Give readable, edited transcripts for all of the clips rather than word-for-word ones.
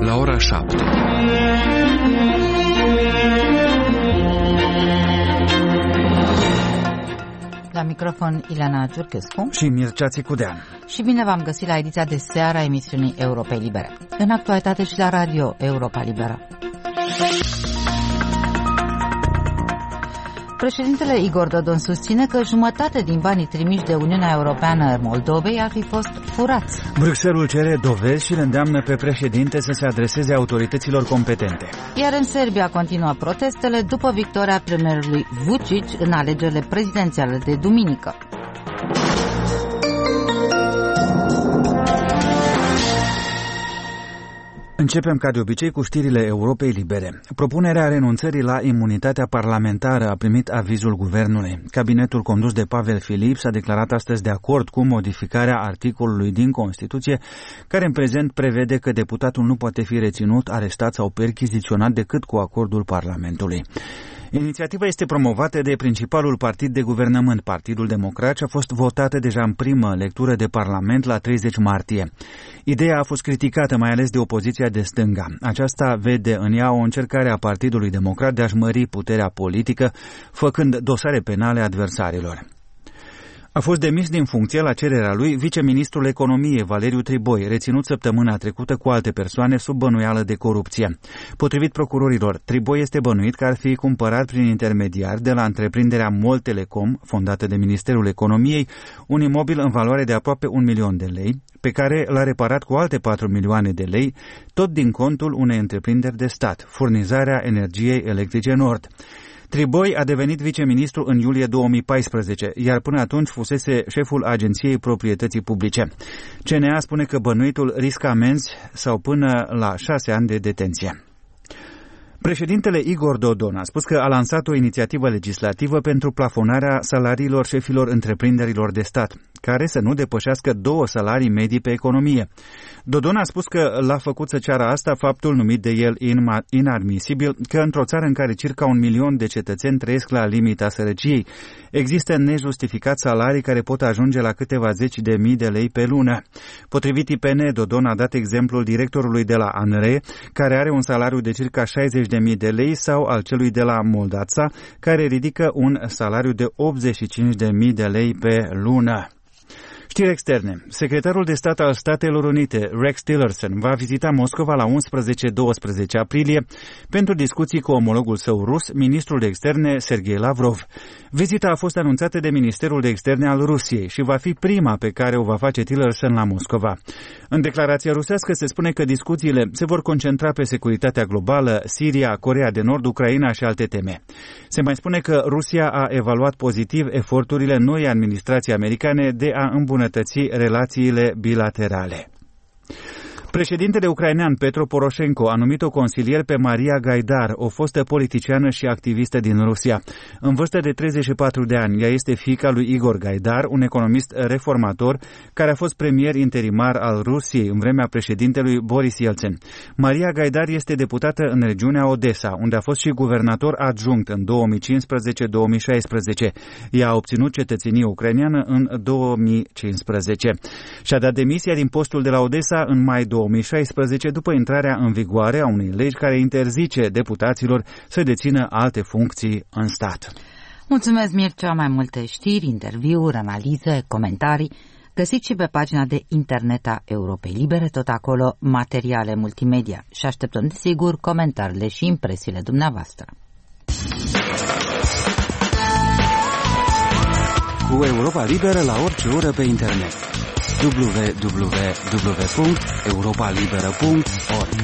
la ora 7. La microfon Ileana Giurchescu și Mircea Țicudean. Și bine v-am găsit la ediția de seară a emisiunii Europei Libere. În actualitate și la radio Europa Liberă. Președintele Igor Dodon susține că jumătate din banii trimiși de Uniunea Europeană Moldovei ar fi fost furați. Bruxelles cere dovezi și îl îndeamnă pe președinte să se adreseze autorităților competente. Iar în Serbia continuă protestele după victoria premierului Vučić în alegerile prezidențiale de duminică. Începem ca de obicei cu știrile Europei Libere. Propunerea renunțării la imunitatea parlamentară a primit avizul guvernului. Cabinetul condus de Pavel Filip s-a declarat astăzi de acord cu modificarea articolului din Constituție, care în prezent prevede că deputatul nu poate fi reținut, arestat sau perchiziționat decât cu acordul Parlamentului. Inițiativa este promovată de principalul partid de guvernământ, Partidul Democrat, și a fost votată deja în primă lectură de Parlament la 30 martie. Ideea a fost criticată mai ales de opoziția de stânga. Aceasta vede în ea o încercare a Partidului Democrat de a-și mări puterea politică, făcând dosare penale adversarilor. A fost demis din funcție la cererea lui viceministrul economiei Valeriu Triboi, reținut săptămâna trecută cu alte persoane sub bănuială de corupție. Potrivit procurorilor, Triboi este bănuit că ar fi cumpărat prin intermediari de la întreprinderea MOL Telecom, fondată de Ministerul Economiei, un imobil în valoare de aproape 1 milion de lei, pe care l-a reparat cu alte 4 milioane de lei, tot din contul unei întreprinderi de stat, Furnizarea Energiei Electrice Nord. Triboi a devenit viceministru în iulie 2014, iar până atunci fusese șeful Agenției Proprietății Publice. CNA spune că bănuitul riscă amenzi sau până la 6 ani de detenție. Președintele Igor Dodon a spus că a lansat o inițiativă legislativă pentru plafonarea salariilor șefilor întreprinderilor de stat, care să nu depășească 2 salarii medii pe economie. Dodon a spus că l-a făcut să ceară asta faptul numit de el inadmisibil, că într-o țară în care circa 1 milion de cetățeni trăiesc la limita sărăciei, există nejustificat salarii care pot ajunge la câteva zeci de mii de lei pe lună. Potrivit IPN, Dodon a dat exemplul directorului de la ANRE, care are un salariu de circa 60.000 de lei, sau al celui de la Moldața, care ridică un salariu de 85.000 de lei pe lună. Știri externe. Secretarul de stat al Statelor Unite, Rex Tillerson, va vizita Moscova la 11-12 aprilie pentru discuții cu omologul său rus, ministrul de externe Sergei Lavrov. Vizita a fost anunțată de Ministerul de Externe al Rusiei și va fi prima pe care o va face Tillerson la Moscova. În declarația rusească se spune că discuțiile se vor concentra pe securitatea globală, Siria, Coreea de Nord, Ucraina și alte teme. Se mai spune că Rusia a evaluat pozitiv eforturile noii administrații americane de a îmbunătăți relațiile bilaterale. Președintele ucrainean Petro Poroșenko a numit-o consilier pe Maria Gaidar, o fostă politiciană și activistă din Rusia. În vârstă de 34 de ani, ea este fiica lui Igor Gaidar, un economist reformator care a fost premier interimar al Rusiei în vremea președintelui Boris Yeltsin. Maria Gaidar este deputată în regiunea Odessa, unde a fost și guvernator adjunct în 2015-2016. Ea a obținut cetățenie ucraineană în 2015 și a dat demisia din postul de la Odessa în mai 2016 după intrarea în vigoare a unei legi care interzice deputaților să dețină alte funcții în stat. Mulțumesc, Mircea. Mai multe știri, interviuri, analize, comentarii găsiți și pe pagina de internet a Europei Libere, tot acolo materiale multimedia. Și așteptăm, desigur, comentariile și impresiile dumneavoastră. Cu Europa Liberă la orice oră pe internet. www.europalibera.org.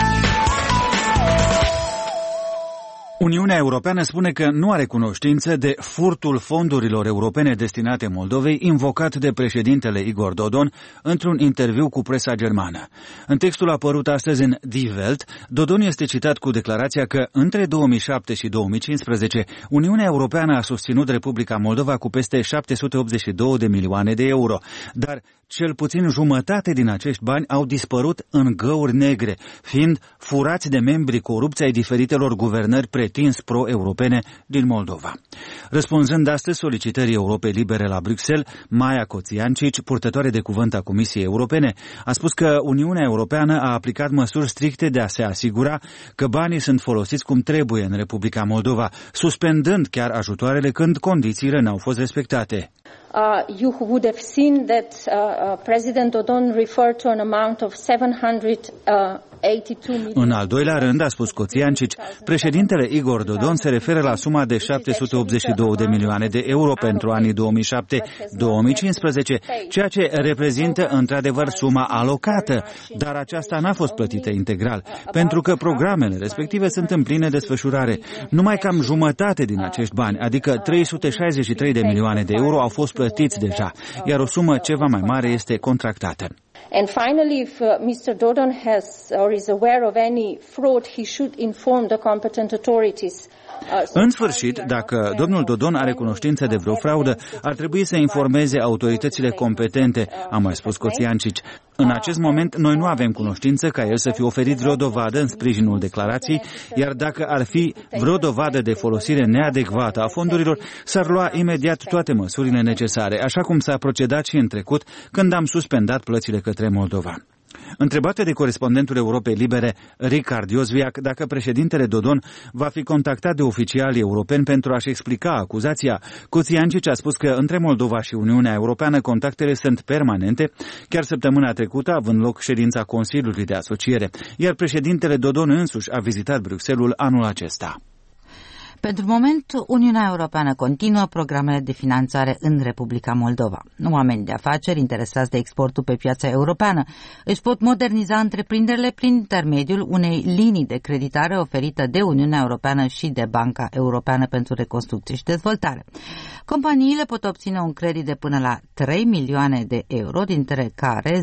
Uniunea Europeană spune că nu are cunoștință de furtul fondurilor europene destinate Moldovei, invocat de președintele Igor Dodon într-un interviu cu presa germană. În textul apărut astăzi în Die Welt, Dodon este citat cu declarația că între 2007 și 2015 Uniunea Europeană a susținut Republica Moldova cu peste 782 de milioane de euro, dar cel puțin jumătate din acești bani au dispărut în găuri negre, fiind furați de membrii corupți ai diferitelor guvernări pretins pro-europene din Moldova. Răspunzând astăzi solicitării Europei Libere la Bruxelles, Maia Coțiancici, purtătoare de cuvânt a Comisiei Europene, a spus că Uniunea Europeană a aplicat măsuri stricte de a se asigura că banii sunt folosiți cum trebuie în Republica Moldova, suspendând chiar ajutoarele când condițiile n-au fost respectate. You would have seen that President Dodon referred to an amount of 782 million. În al doilea rând, a spus Coțiancici, președintele Igor Dodon se referă la suma de 782 de milioane de euro pentru anii 2007-2015, ceea ce reprezintă într-adevăr suma alocată, dar aceasta n-a fost plătită integral, pentru că programele respective sunt în plină desfășurare. Numai cam jumătate din acești bani, adică 363 de milioane de euro, au fost plătiți deja, iar o sumă ceva mai mare este contractată. And finally, if Mr. Dodon has or is aware of any fraud, he should inform the competent authorities. În sfârșit, dacă domnul Dodon are cunoștință de vreo fraudă, ar trebui să informeze autoritățile competente, a mai spus Coțiancici. În acest moment, noi nu avem cunoștință ca el să fi oferit vreo dovadă în sprijinul declarației, iar dacă ar fi vreo dovadă de folosire neadecvată a fondurilor, s-ar lua imediat toate măsurile necesare, așa cum s-a procedat și în trecut, când am suspendat plățile către Moldova. Întrebată de corespondentul Europei Libere, Richard Iosviac, dacă președintele Dodon va fi contactat de oficiali europeni pentru a-și explica acuzația, Coțiancici a spus că între Moldova și Uniunea Europeană contactele sunt permanente, chiar săptămâna trecută având loc ședința Consiliului de Asociere, iar președintele Dodon însuși a vizitat Bruxelles anul acesta. Pentru moment, Uniunea Europeană continuă programele de finanțare în Republica Moldova. Oameni de afaceri interesați de exportul pe piața europeană își pot moderniza întreprinderile prin intermediul unei linii de creditare oferită de Uniunea Europeană și de Banca Europeană pentru Reconstrucție și Dezvoltare. Companiile pot obține un credit de până la 3 milioane de euro, dintre care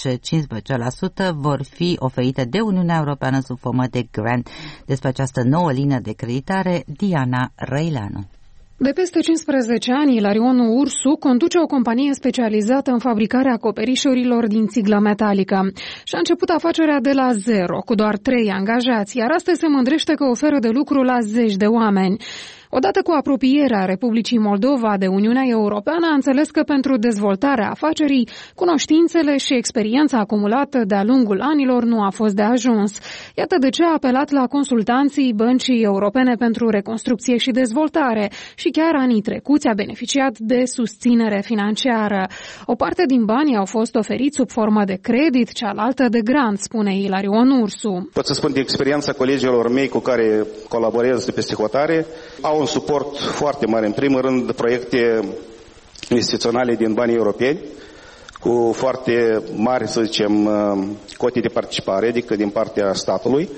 10-15% vor fi oferite de Uniunea Europeană sub formă de grant. Despre această nouă linie de creditare, Diana Răileanu. De peste 15 ani, Ilarion Ursu conduce o companie specializată în fabricarea acoperișurilor din țiglă metalică. Și-a început afacerea de la zero, cu doar 3 angajați, iar astăzi se mândrește că oferă de lucru la 10 de oameni. Odată cu apropierea Republicii Moldova de Uniunea Europeană, a înțeles că pentru dezvoltarea afacerii, cunoștințele și experiența acumulată de-a lungul anilor nu a fost de ajuns. Iată de ce a apelat la consultanții Băncii Europene pentru Reconstrucție și Dezvoltare și chiar anii trecuți a beneficiat de susținere financiară. O parte din bani au fost oferiți sub formă de credit, cealaltă de grant, spune Ilarion Ursu. Pot să spun de experiența colegilor mei cu care colaborez de peste hotare, au un suport foarte mare. În primul rând, proiecte investiționale din banii europeni, cu foarte mari, să zicem, cote de participare, adică din partea statului,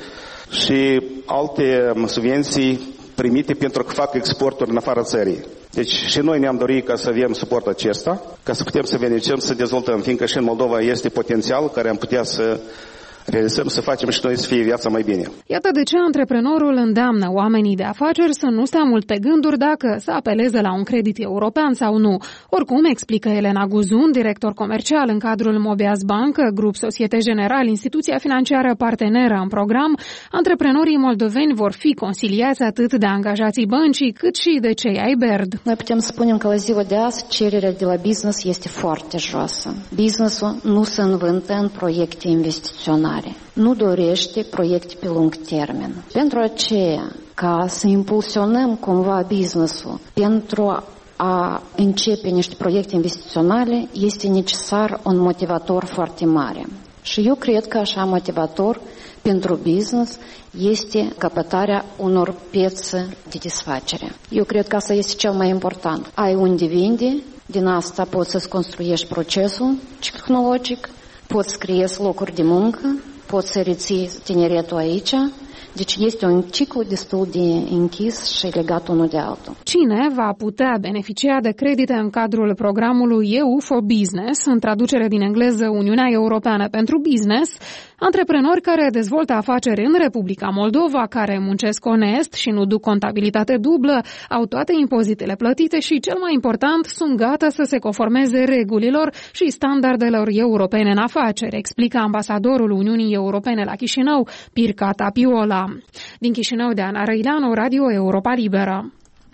și alte subvenții primite pentru că fac exporturi în afara țării. Deci și noi ne-am dorit ca să avem suportul acesta, ca să putem să beneficiem, să dezvoltăm, fiindcă și în Moldova este potențial care am putea să realizăm, să facem și noi să fie viața mai bine. Iată de ce antreprenorul îndeamnă oamenii de afaceri să nu stea mult pe gânduri dacă să apeleze la un credit european sau nu. Oricum, explică Elena Guzun, director comercial în cadrul Mobeas Bank, grup Societe Generale, instituția financiară parteneră în program, antreprenorii moldoveni vor fi consiliați atât de angajații băncii, cât și de cei ai BERD. Noi putem spune că la ziua de azi cererea de la business este foarte joasă. Businessul nu se învântă în proiecte investiționale. Nu dorește proiecte pe lung termen. Pentru aceea, ca să impulsionăm cumva business-ul pentru a începe niște proiecte investiționale, este necesar un motivator foarte mare. Și eu cred că așa motivator pentru business este căpătarea unor piețe de desfacere. Eu cred că asta este cel mai important. Ai unde vinde, din asta poți să-ți construiești procesul tehnologic, poți să creezi locuri de muncă, poți să reții tineretul aici. Deci este un ciclu destul de închis și legat unul de altul. Cine va putea beneficia de credite în cadrul programului EU for Business, în traducere din engleză Uniunea Europeană pentru Business? Antreprenori care dezvoltă afaceri în Republica Moldova, care muncesc onest și nu duc contabilitate dublă, au toate impozitele plătite și, cel mai important, sunt gata să se conformeze regulilor și standardelor europene în afaceri, explică ambasadorul Uniunii Europene la Chișinău, Pirca Tapiola. Din Chișinău, de Ana Răileanu, Radio Europa Liberă.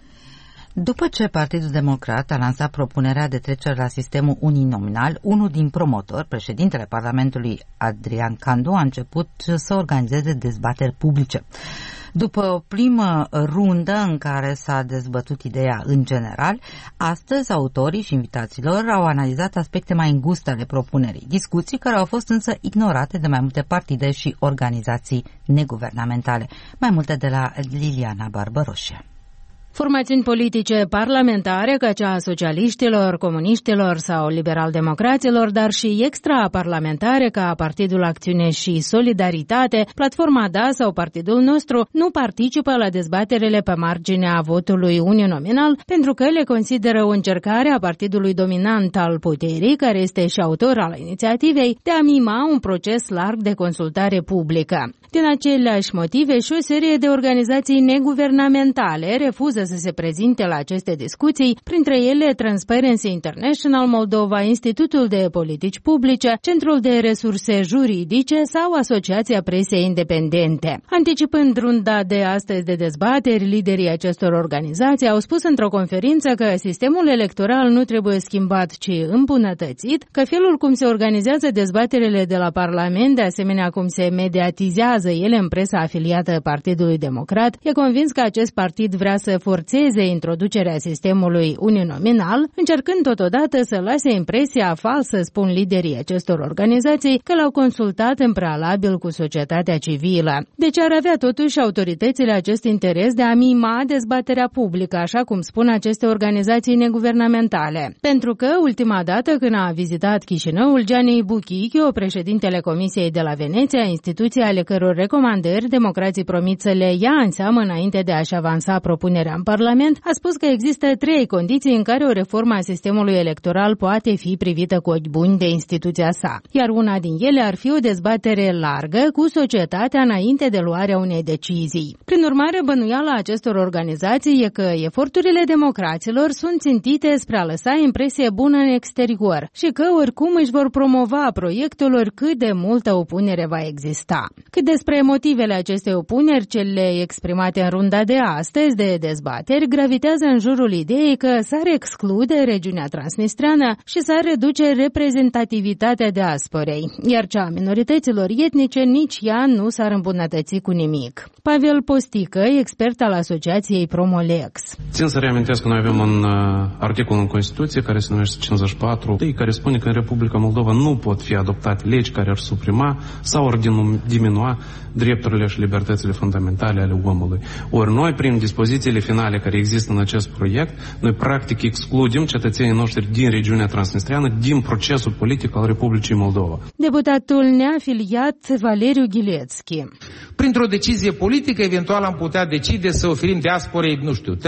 După ce Partidul Democrat a lansat propunerea de trecere la sistemul uninominal, unul din promotori, președintele Parlamentului Adrian Candu, a început să organizeze dezbateri publice. După o primă rundă în care s-a dezbătut ideea în general, astăzi autorii și invitaților au analizat aspecte mai înguste ale propunerii, discuții care au fost însă ignorate de mai multe partide și organizații neguvernamentale. Mai multe de la Liliana Barbăroșe. Formațiuni politice parlamentare ca cea a socialiștilor, comuniștilor sau liberal-democraților, dar și extraparlamentare ca Partidul Acțiune și Solidaritate, Platforma Da sau Partidul Nostru nu participă la dezbaterele pe marginea votului uninominal pentru că le consideră o încercare a partidului dominant al puterii, care este și autor al inițiativei, de a mima un proces larg de consultare publică. Din aceleași motive și o serie de organizații neguvernamentale refuză să se prezinte la aceste discuții, printre ele Transparency International Moldova, Institutul de Politici Publice, Centrul de Resurse Juridice sau Asociația Presei Independente. Anticipând runda de astăzi de dezbateri, liderii acestor organizații au spus într-o conferință că sistemul electoral nu trebuie schimbat, ci îmbunătățit, că felul cum se organizează dezbaterile de la Parlament, de asemenea cum se mediatizează ele în presa afiliată Partidului Democrat, e convins că acest partid vrea să forțeze introducerea sistemului uninominal, încercând totodată să lase impresia falsă, spun liderii acestor organizații, că l-au consultat în prealabil cu societatea civilă. Deci ar avea totuși autoritățile acest interes de a mima dezbaterea publică, așa cum spun aceste organizații neguvernamentale. Pentru că ultima dată când a vizitat Chișinăul, Gianni Buchichio, președintele Comisiei de la Veneția, instituția ale căror recomandări democrații promit să le ia în seamă înainte de a-și avansa propunerea în Parlament, a spus că există 3 condiții în care o reformă a sistemului electoral poate fi privită cu ochi buni de instituția sa, iar una din ele ar fi o dezbatere largă cu societatea înainte de luarea unei decizii. Prin urmare, bănuiala acestor organizații e că eforturile democraților sunt țintite spre a lăsa impresie bună în exterior și că oricum își vor promova proiectul oricât de multă opunere va exista. Cât despre motivele acestei opuneri, cele exprimate în runda de astăzi de dezbateri, gravitează în jurul ideii că s-ar exclude regiunea transnistreană și s-ar reduce reprezentativitatea diasporei, iar cea a minorităților etnice nici ea nu s-ar îmbunătăți cu nimic. Pavel Postică, expert al asociației Promolex. Țin să reamintesc că noi avem un articol în Constituție care se numește 54, care spune că în Republica Moldova nu pot fi adoptate legi care ar suprima sau ar diminua drepturile și libertățile fundamentale ale omului. Ori noi, prin dispozițiile finale care există în acest proiect, noi practic excludem cetățenii noștri din regiunea transnistreană din procesul politic al Republicii Moldova. Deputatul neafiliat Valeriu Ghilețchi. Printr-o decizie politică, eventual am putea decide să oferim diasporei,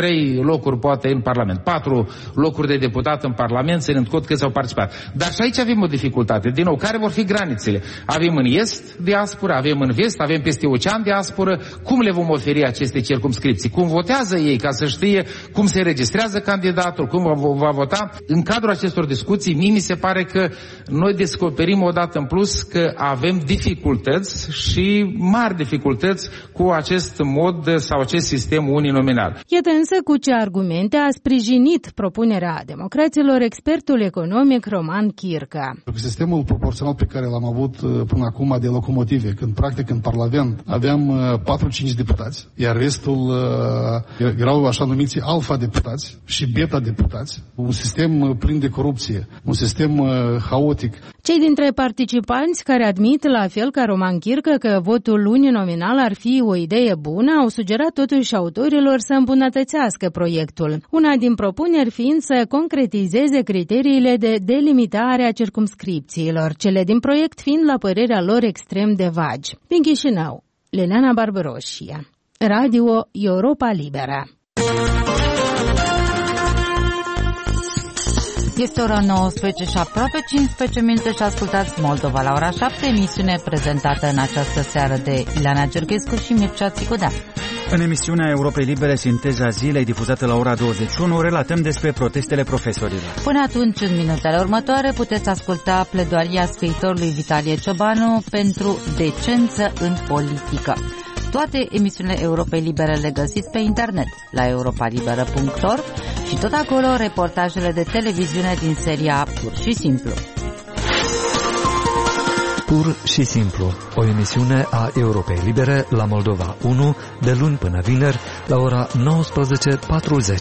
3 locuri poate în Parlament, 4 locuri de deputat în Parlament, ținând cont câți au participat. Dar și aici avem o dificultate. Din nou, care vor fi granițele? Avem în est diaspora, avem în vest, avem peste ocean diasporă. Cum le vom oferi aceste circumscripții? Cum votează ei ca să știe cum se registrează candidatul, cum va vota? În cadrul acestor discuții, mie mi se pare că noi descoperim odată în plus că avem dificultăți și mari dificultăți cu acest mod sau acest sistem uninominal. Iată însă cu ce argumente a sprijinit propunerea democraților expertul economic Roman Chirca. Sistemul proporțional pe care l-am avut până acum de locomotive, când practic în Parlament aveam 4-5 deputați, iar restul erau așa numiți alfa deputați și beta deputați, un sistem plin de corupție, un sistem haotic. Cei dintre participanți care admit, la fel ca Roman Chirca, că votul uninominal ar fi o idee bună, au sugerat totuși autorilor să îmbunătățească proiectul. Una din propuneri fiind să concretizeze criteriile de delimitare a circumscripțiilor, cele din proiect fiind, la părerea lor, extrem de vagi. Din Chișinău, Liliana Barbăroșia, Radio Europa Liberă. Este ora 19 și aproape 15 minute și ascultați Moldova la ora 7, emisiune prezentată în această seară de Ileana Gerghescu și Mircea Țicudea. În emisiunea Europei Libere, Sinteza zilei, difuzată la ora 21, relatăm despre protestele profesorilor. Până atunci, în minutele următoare, puteți asculta pledoaria scriitorului Vitalie Ciobanu pentru decență în politică. Toate emisiunile Europei Libere le găsiți pe internet, la europalibera.org și tot acolo reportajele de televiziune din seria Pur și Simplu. Pur și Simplu, o emisiune a Europei Libere la Moldova 1, de luni până vineri, la ora 19:40.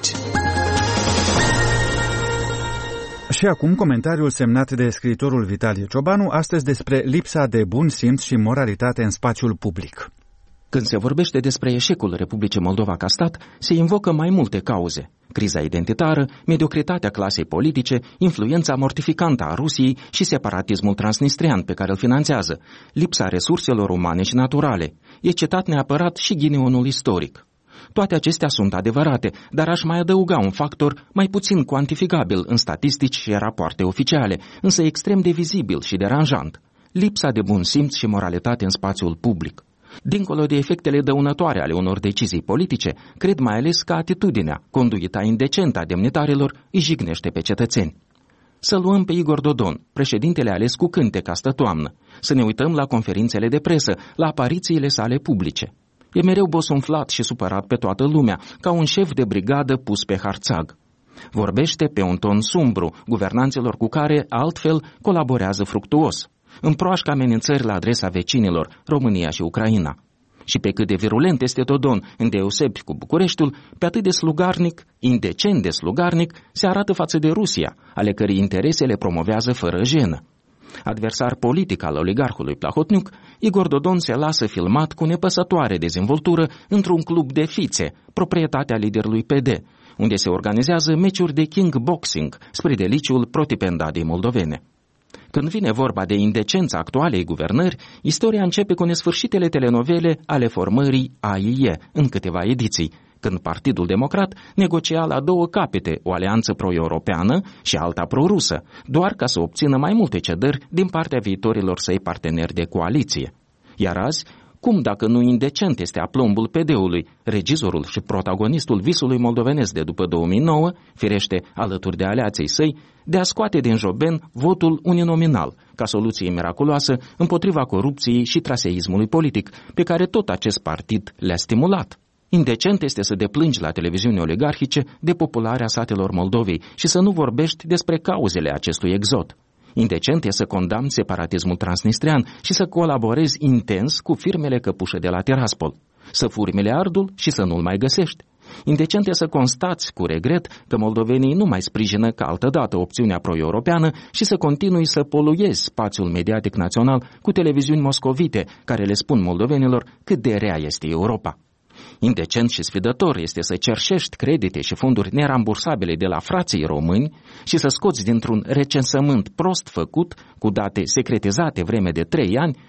Și acum comentariul semnat de scriitorul Vitalie Ciobanu, astăzi despre lipsa de bun simț și moralitate în spațiul public. Când se vorbește despre eșecul Republicii Moldova ca stat, se invocă mai multe cauze. Criza identitară, mediocritatea clasei politice, influența mortificantă a Rusiei și separatismul transnistrian pe care îl finanțează, lipsa resurselor umane și naturale. E citat neapărat și ghinionul istoric. Toate acestea sunt adevărate, dar aș mai adăuga un factor mai puțin cuantificabil în statistici și rapoarte oficiale, însă extrem de vizibil și deranjant: lipsa de bun simț și moralitate în spațiul public. Dincolo de efectele dăunătoare ale unor decizii politice, cred mai ales că atitudinea, conduita indecentă a demnitarilor, îi jignește pe cetățeni. Să luăm pe Igor Dodon, președintele ales cu cânte ca stă toamnă, să ne uităm la conferințele de presă, la aparițiile sale publice. E mereu bosunflat și supărat pe toată lumea, ca un șef de brigadă pus pe harțag. Vorbește pe un ton sumbru guvernanților cu care, altfel, colaborează fructuos. Împroașcă amenințări la adresa vecinilor, România și Ucraina. Și pe cât de virulent este Dodon, îndeosebi cu Bucureștiul, pe atât de slugarnic, indecent de slugarnic, se arată față de Rusia, ale cărei interese le promovează fără jenă. Adversar politic al oligarhului Plahotniuc, Igor Dodon se lasă filmat cu nepăsătoare dezvoltură într-un club de fițe, proprietatea liderului PD, unde se organizează meciuri de kickboxing spre deliciul protipendadei moldovene. Când vine vorba de indecența actualei guvernări, istoria începe cu nesfârșitele telenovele ale formării AIE în câteva ediții, când Partidul Democrat negocia la două capete o alianță pro-europeană și alta pro-rusă, doar ca să obțină mai multe cedări din partea viitorilor săi parteneri de coaliție. Iar azi, cum dacă nu indecent este aplombul PD-ului, regizorul și protagonistul visului moldovenesc de după 2009, firește alături de aliații săi, de a scoate din joben votul uninominal, ca soluție miraculoasă împotriva corupției și traseismului politic, pe care tot acest partid le-a stimulat. Indecent este să deplângi la televiziuni oligarhice depopularea satelor Moldovei și să nu vorbești despre cauzele acestui exod. Indecent e să condamni separatismul transnistrian și să colaborezi intens cu firmele căpușe de la Tiraspol, să furi miliardul și să nu-l mai găsești. Indecent e să constați cu regret că moldovenii nu mai sprijină ca altădată opțiunea pro-europeană și să continui să poluezi spațiul mediatic național cu televiziuni moscovite care le spun moldovenilor cât de rea este Europa. Indecent și sfidător este să cerșești credite și fonduri nerambursabile de la frații români și să scoți dintr-un recensământ prost făcut, cu date secretizate vreme de 3 ani,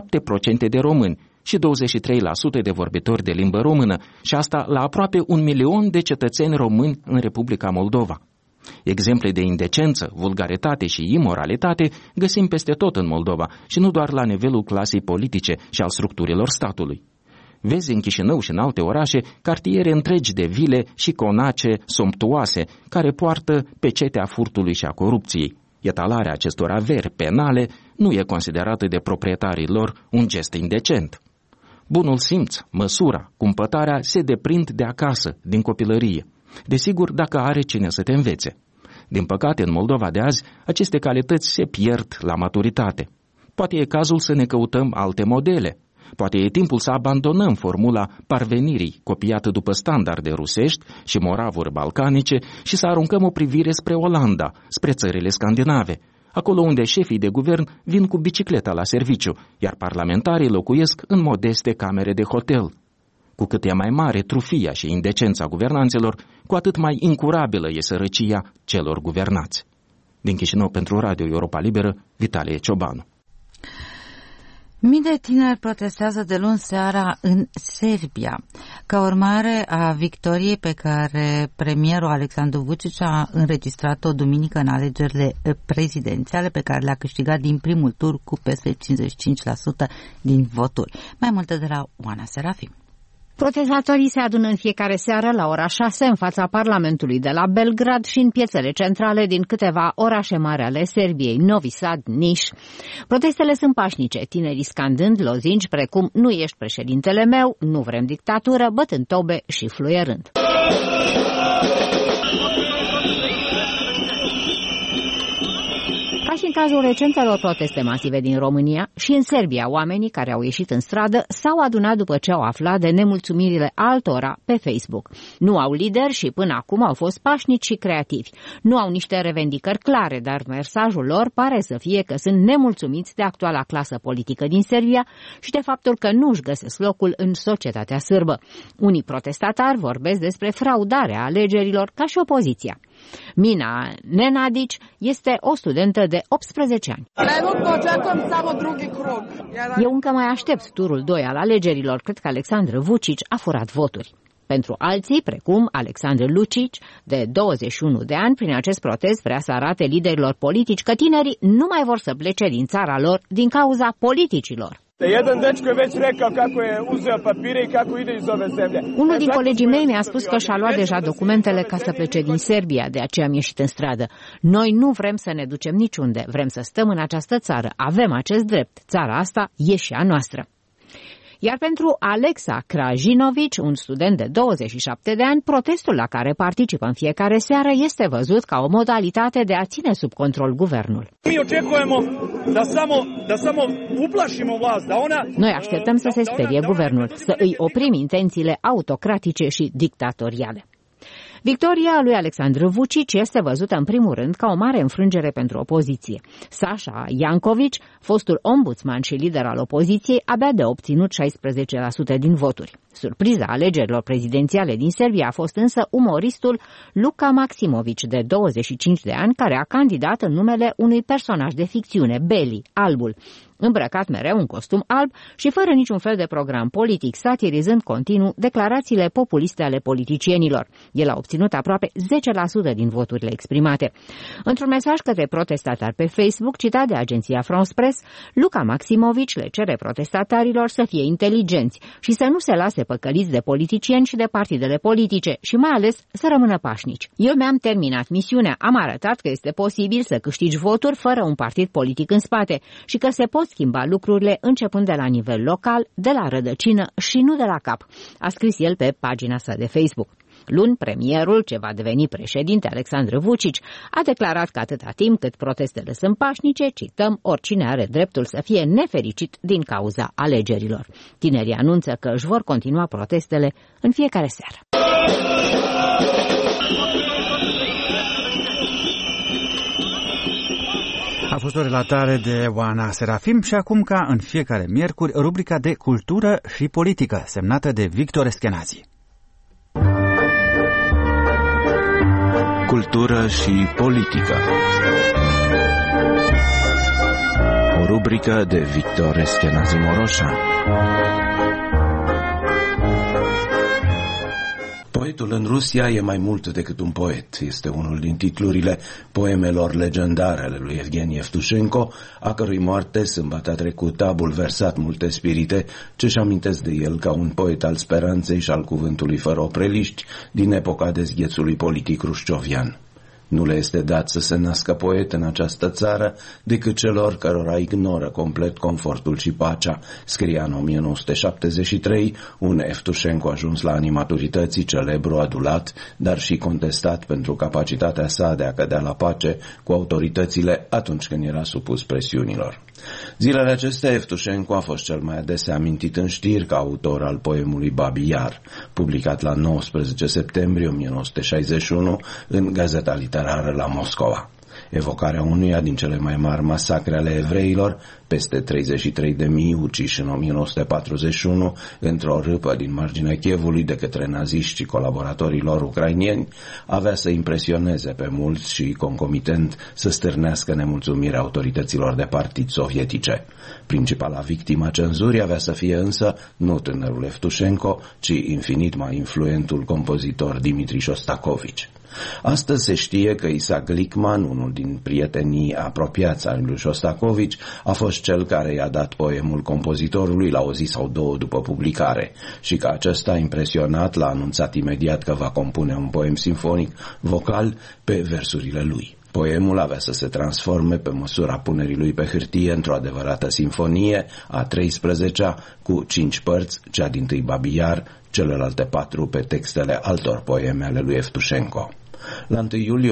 7% de români și 23% de vorbitori de limbă română, și asta la aproape 1 milion de cetățeni români în Republica Moldova. Exemple de indecență, vulgaritate și imoralitate găsim peste tot în Moldova și nu doar la nivelul clasei politice și al structurilor statului. Vezi în Chișinău și în alte orașe cartiere întregi de vile și conace somptuoase care poartă pecetea furtului și a corupției. Etalarea acestor averi penale nu e considerată de proprietarii lor un gest indecent. Bunul simț, măsura, cumpătarea se deprind de acasă, din copilărie. Desigur, dacă are cine să te învețe. Din păcate, în Moldova de azi, aceste calități se pierd la maturitate. Poate e cazul să ne căutăm alte modele. Poate e timpul să abandonăm formula parvenirii copiată după standarde rusești și moravuri balcanice și să aruncăm o privire spre Olanda, spre țările scandinave, acolo unde șefii de guvern vin cu bicicleta la serviciu, iar parlamentarii locuiesc în modeste camere de hotel. Cu cât e mai mare trufia și indecența guvernanților, cu atât mai incurabilă e sărăcia celor guvernați. Din Chișinău pentru Radio Europa Liberă, Vitalie Ciobanu. Mii de tineri protestează de luni seara în Serbia, ca urmare a victoriei pe care premierul Alexandru Vučić a înregistrat-o duminică în alegerile prezidențiale, pe care le-a câștigat din primul tur cu peste 55% din voturi. Mai multe de la Oana Serafim. Protestatorii se adună în fiecare seară la ora 6 în fața Parlamentului de la Belgrad și în piețele centrale din câteva orașe mari ale Serbiei, Novi Sad, Niš. Protestele sunt pașnice, tinerii scandând lozinci precum "Nu ești președintele meu", "Nu vrem dictatură", bătând tobe și fluierând. Ca și în cazul recentelor proteste masive din România, și în Serbia oamenii care au ieșit în stradă s-au adunat după ce au aflat de nemulțumirile altora pe Facebook. Nu au lideri și până acum au fost pașnici și creativi. Nu au niște revendicări clare, dar mesajul lor pare să fie că sunt nemulțumiți de actuala clasă politică din Serbia și de faptul că nu își găsesc locul în societatea sârbă. Unii protestatari vorbesc despre fraudarea alegerilor ca și opoziția. Mina Nenadić este o studentă de 18 ani. Eu încă mai aștept turul 2 al alegerilor. Cred că Aleksandar Vučić a furat voturi. Pentru alții, precum Aleksandar Lučić, de 21 de ani, prin acest protest vrea să arate liderilor politici că tinerii nu mai vor să plece din țara lor din cauza politicilor. Unul din colegii mei mi-a spus că și-a luat deja documentele ca să plece din Serbia, de aceea am ieșit în stradă. Noi nu vrem să ne ducem niciunde, vrem să stăm în această țară, avem acest drept, țara asta e și a noastră. Iar pentru Alexa Krajinović, un student de 27 de ani, protestul la care participă în fiecare seară este văzut ca o modalitate de a ține sub control guvernul. Noi așteptăm să se sperie guvernul, să îi oprim intențiile autocratice și dictatoriale. Victoria lui Aleksandar Vučić este văzută în primul rând ca o mare înfrângere pentru opoziție. Saša Janković, fostul ombudsman și lider al opoziției, abia de obținut 16% din voturi. Surpriza alegerilor prezidențiale din Serbia a fost însă umoristul Luka Maksimović, de 25 de ani, care a candidat în numele unui personaj de ficțiune, Beli, albul, îmbrăcat mereu în costum alb și fără niciun fel de program politic, satirizând continuu declarațiile populiste ale politicienilor. El a obținut aproape 10% din voturile exprimate. Într-un mesaj către protestatari pe Facebook, citat de agenția France Press, Luka Maksimović le cere protestatarilor să fie inteligenți și să nu se lase păcăliți de politicieni și de partidele politice și mai ales să rămână pașnici. Eu mi-am terminat misiunea, am arătat că este posibil să câștigi voturi fără un partid politic în spate și că se pot schimba lucrurile începând de la nivel local, de la rădăcină și nu de la cap, a scris el pe pagina sa de Facebook. Luni, premierul, ce va deveni președinte, Aleksandar Vučić, a declarat că atâta timp cât protestele sunt pașnice, cităm, oricine are dreptul să fie nefericit din cauza alegerilor. Tinerii anunță că își vor continua protestele în fiecare seară. A fost o relatare de Oana Serafim și acum, ca în fiecare miercuri, rubrica de cultură și politică, semnată de Victor Eschenazi. Cultură și politică. O rubrică de Victor Eschenazi Moroșan. Poetul în Rusia e mai mult decât un poet. Este unul din titlurile poemelor legendare ale lui Evgeni Evtușenko, a cărui moarte sâmbătă trecută a bulversat multe spirite ce-și amintesc de el ca un poet al speranței și al cuvântului fără opreliști din epoca dezghețului politic rușciovian. Nu le este dat să se nască poet în această țară decât celor cărora ignoră complet confortul și pacea, scria în 1973 un Evtușenko ajuns la anii maturității, celebru, adulat, dar și contestat pentru capacitatea sa de a cădea la pace cu autoritățile atunci când era supus presiunilor. Zilele acestea, Evtușenko a fost cel mai adesea amintit în știri ca autor al poemului Babi Yar, publicat la 19 septembrie 1961 în Gazeta Literară la Moscova. evocarea unuia din cele mai mari masacre ale evreilor, peste 33.000 uciși în 1941 într-o râpă din marginea Chievului de către naziști și colaboratorii lor ucrainieni, avea să impresioneze pe mulți și, concomitent, să stârnească nemulțumirea autorităților de partid sovietice. Principala victimă a cenzurii avea să fie însă nu tânărul Evtușenko, ci infinit mai influentul compozitor Dimitri Șostakovici. Astăzi se știe că Isaac Glickman, unul din prietenii apropiați al lui Șostakovici, a fost cel care i-a dat poemul compozitorului la o zi sau două după publicare și că acesta, impresionat, l-a anunțat imediat că va compune un poem simfonic vocal pe versurile lui. Poemul avea să se transforme pe măsura punerii lui pe hârtie într-o adevărată simfonie, a 13-a, cu 5 părți, cea dintâi Babi Yar, celelalte 4 pe textele altor poeme ale lui Evtușenko. La 1 iulie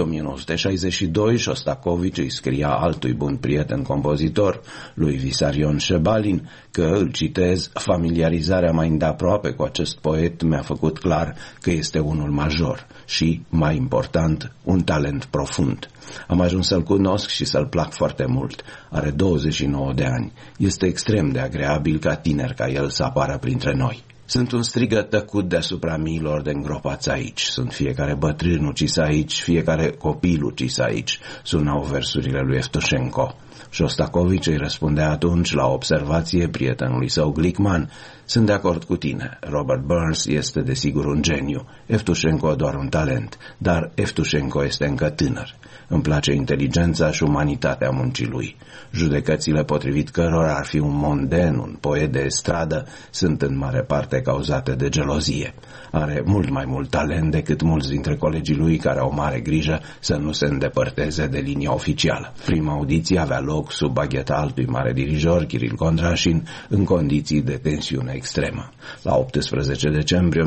1962, Șostakovici îi scria altui bun prieten compozitor, lui Visarion Șebalin, că, îl citez, familiarizarea mai îndeaproape cu acest poet mi-a făcut clar că este unul major și, mai important, un talent profund. Am ajuns să-l cunosc și să-l plac foarte mult. Are 29 de ani. Este extrem de agreabil ca tineri ca el să apară printre noi. Sunt un strigăt tăcut deasupra miilor de îngropați aici. Sunt fiecare bătrân ucis aici, fiecare copil ucis aici, sunau versurile lui Evtușenko. Șostakovici îi răspundea atunci la observație prietenului său Glickman: sunt de acord cu tine, Robert Burns este desigur un geniu, Evtușenko doar un talent, dar Evtușenko este încă tânăr. Îmi place inteligența și umanitatea muncii lui. Judecățile potrivit cărora ar fi un monden, un poet de stradă, sunt în mare parte cauzate de gelozie. Are mult mai mult talent decât mulți dintre colegii lui care au mare grijă să nu se îndepărteze de linia oficială. Prima audiție avea loc sub bagheta altui mare dirijor, Kiril Kondrashin, în condiții de tensiune extremă. La 18 decembrie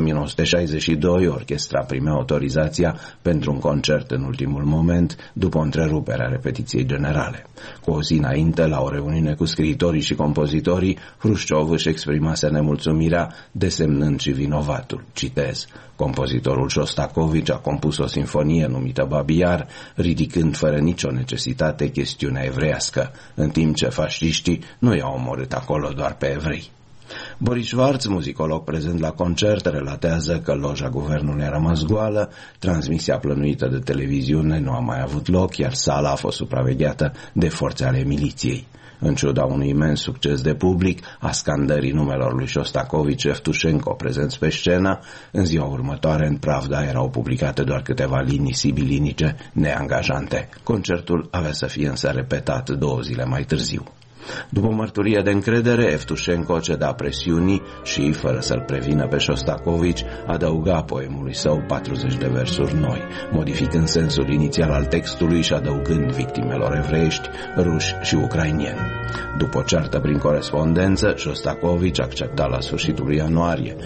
1962, orchestra primea autorizația pentru un concert în ultimul moment, după o întrerupere a repetiției generale. Cu o zi înainte, la o reuniune cu scriitorii și compozitorii, Hrușciov își exprimase nemulțumirea, desemnând și vinovatul. Citez: compozitorul Șostakovici a compus o sinfonie numită Babi Yar, ridicând fără nicio necesitate chestiunea evreiască, în timp ce fașiștii nu i-au omorât acolo doar pe evrei. Boris Schwarz, muzicolog prezent la concert, relatează că loja guvernului a rămas goală, transmisia plănuită de televiziune nu a mai avut loc, iar sala a fost supravegheată de forțe ale miliției. În ciuda unui imens succes de public, a scandării numelor lui Șostakovici și Evtușenko prezenți pe scenă, în ziua următoare în Pravda erau publicate doar câteva linii sibilinice neangajante. Concertul avea să fie însă repetat 2 zile mai târziu. După mărturie de încredere, Evtușenko ceda presiunii și, fără să-l prevină pe Șostakovici, adăuga poemului său 40 de versuri noi, modificând sensul inițial al textului și adăugând victimelor evreiești, ruși și ucrainieni. După o ceartă prin corespondență, Șostakovici accepta la sfârșitul lui ianuarie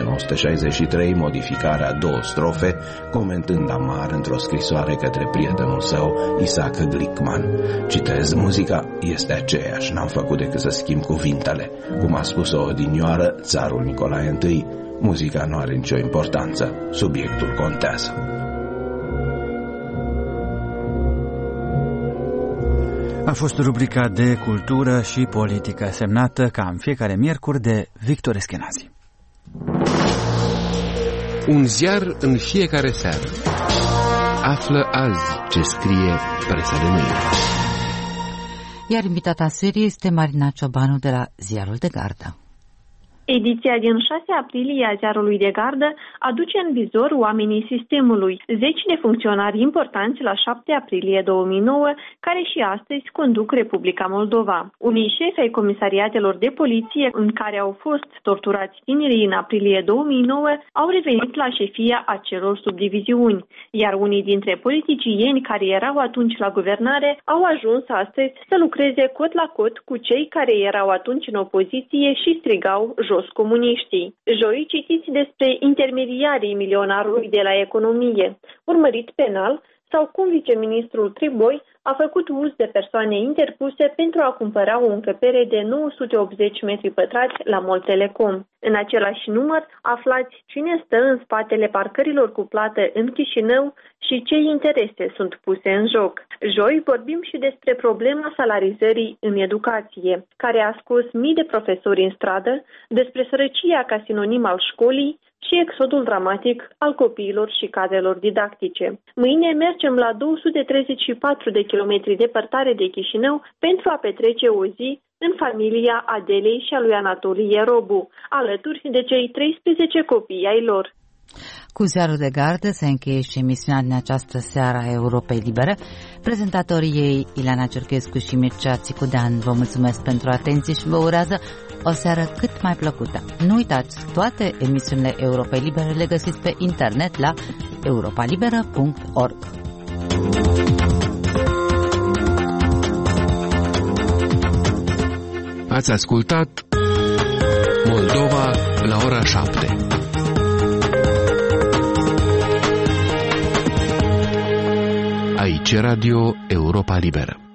1963 modificarea a 2 strofe, comentând amar într-o scrisoare către prietenul său, Isaac Glickman. Citez: muzica este aceeași. N-am făcut decât să schimb cuvintele. Cum a spus-o odinioară țarul Nicolae I, muzica nu are nicio importanță, subiectul contează. A fost rubrica de cultură și politică, semnată ca în fiecare miercuri de Victor Eschenazi. Un ziar în fiecare seară. Află azi ce scrie presa de mâine. Iar invitata serie este Marina Ciobanu de la Ziarul de Gardă. Ediția din 6 aprilie a Ziarului de Gardă aduce în vizor oamenii sistemului, 10 de funcționari importanți la 7 aprilie 2009, care și astăzi conduc Republica Moldova. Unii șefi ai comisariatelor de poliție în care au fost torturați tinerii în aprilie 2009 au revenit la șefia acelor subdiviziuni, iar unii dintre politicieni care erau atunci la guvernare au ajuns astăzi să lucreze cot la cot cu cei care erau atunci în opoziție și strigau jos comuniștii. Joi citiți despre intermediarii milionarului de la economie, urmărit penal, sau cum viceministrul Triboi a făcut uz de persoane interpuse pentru a cumpăra o încăpere de 980 metri pătrați la Mall Telecom. În același număr, aflați cine stă în spatele parcărilor cu plată în Chișinău și ce interese sunt puse în joc. Joi vorbim și despre problema salarizării în educație, care a scos mii de profesori în stradă, despre sărăcia ca sinonim al școlii și exodul dramatic al copiilor și cadrelor didactice. Mâine mergem la 234 de kilometri departare de Chișinău pentru a petrece o zi în familia Adelei și a lui Anatolie Robu, alături de cei 13 copii ai lor. Cu Ziarul de Gardă se încheie și emisiunea din această seară a Europei Libere. Prezentatorii ei, Ileana Cerchescu și Mircea Țicudean, vă mulțumesc pentru atenție și vă urează o seară cât mai plăcută. Nu uitați, toate emisiunile Europei Libere le găsiți pe internet la europalibera.org. Ați ascultat Moldova la ora 7. Aici Radio Europa Liberă.